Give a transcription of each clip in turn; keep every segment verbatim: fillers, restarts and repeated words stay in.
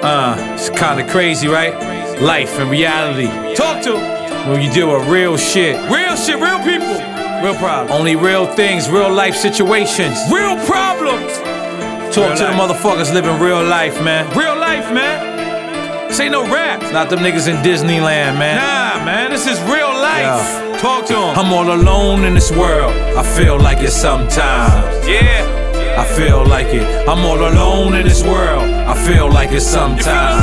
Uh, it's kinda crazy, right? Life and reality. Talk to 'em. When you deal with real shit. Real shit, real people. Real problems. Only real things, real life situations. Real problems. Talk real to life. The motherfuckers living real life, man. Real life, man. This ain't no rap. It's not them niggas in Disneyland, man. Nah, man, this is real life. Yeah. Talk to them. I'm all alone in this world. I feel like it sometimes. Yeah. I feel like it. I'm all alone in this world. I feel like it sometimes.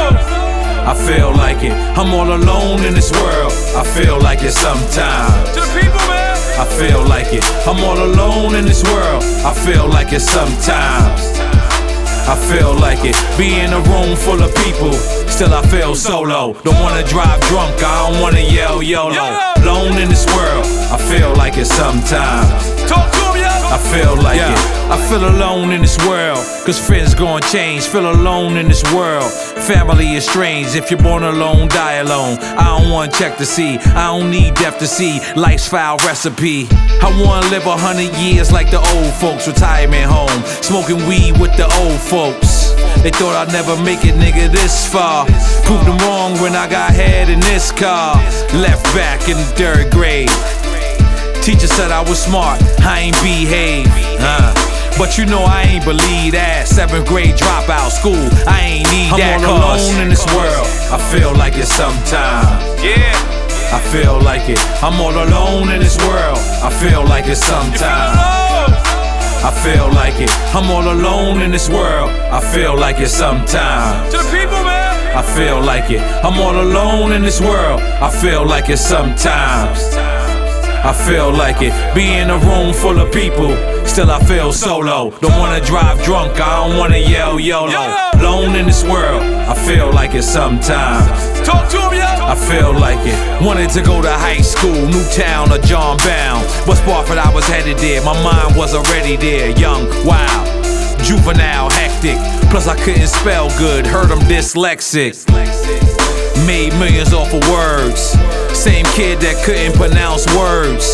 I feel like it. I'm all alone in this world. I feel like it sometimes. To the people, man. I feel like it. I'm all alone in this world. I feel like it sometimes. I feel like it. Be in a room full of people, still I feel solo. Don't wanna drive drunk, I don't wanna yell YOLO. Alone in this world, I feel like it sometimes. Talk to me, I feel like yeah. it. I feel alone in this world, cause friends gon' change. Feel alone in this world. Family is strange. If you're born alone, die alone. I don't wanna check to see. I don't need death to see. Life's foul recipe. I wanna live a hundred years like the old folks. Retirement home, smoking weed with the old folks. They thought I'd never make it, nigga, this far. Proved them wrong when I got head in this car. Left back in the third grade. Teacher said I was smart, I ain't behave. Uh, but you know I ain't believe that. Seventh grade dropout, school, I ain't need that. I'm all alone in this world. I feel like it sometimes. Yeah. I feel like it. I'm all alone in this world. I feel like it sometimes. I feel like it. I'm all alone in this world. I feel like it sometimes. To the people, man. I feel like it. I'm all alone in this world. I feel like it sometimes. I feel like it. Be in a room full of people, still I feel solo. Don't wanna drive drunk, I don't wanna yell YOLO. Alone in this world, I feel like it sometimes. Talk to him, yo. I feel like it. Wanted to go to high school, Newtown or John Bound. West Barford, I was headed there. My mind was already there. Young, wild, juvenile, hectic. Plus I couldn't spell good, heard I'm dyslexic. Made millions off of words. Same kid that couldn't pronounce words.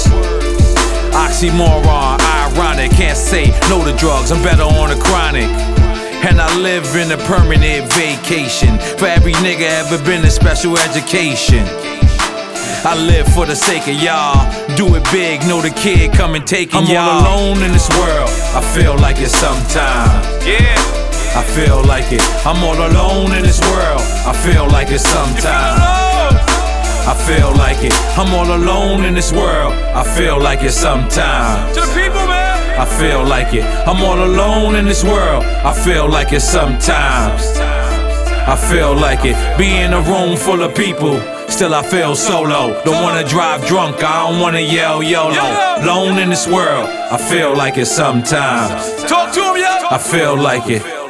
Oxymoron, ironic. Can't say no to drugs, I'm better on the chronic. And I live in a permanent vacation. For every nigga ever been in special education. I live for the sake of y'all. Do it big, know the kid coming taking y'all. I'm all alone in this world. I feel like it sometimes. Yeah. I feel like it. I'm all alone in this world. I feel like it sometimes. I feel like it. I'm all alone in this world. I feel like it sometimes. To the people, man. I feel like it. I'm all alone in this world. I feel like it sometimes. I feel like it. Be in a room full of people, still I feel solo. Don't wanna drive drunk, I don't wanna yell YOLO. Alone in this world, I feel like it sometimes. Talk to him, yo. I feel like it.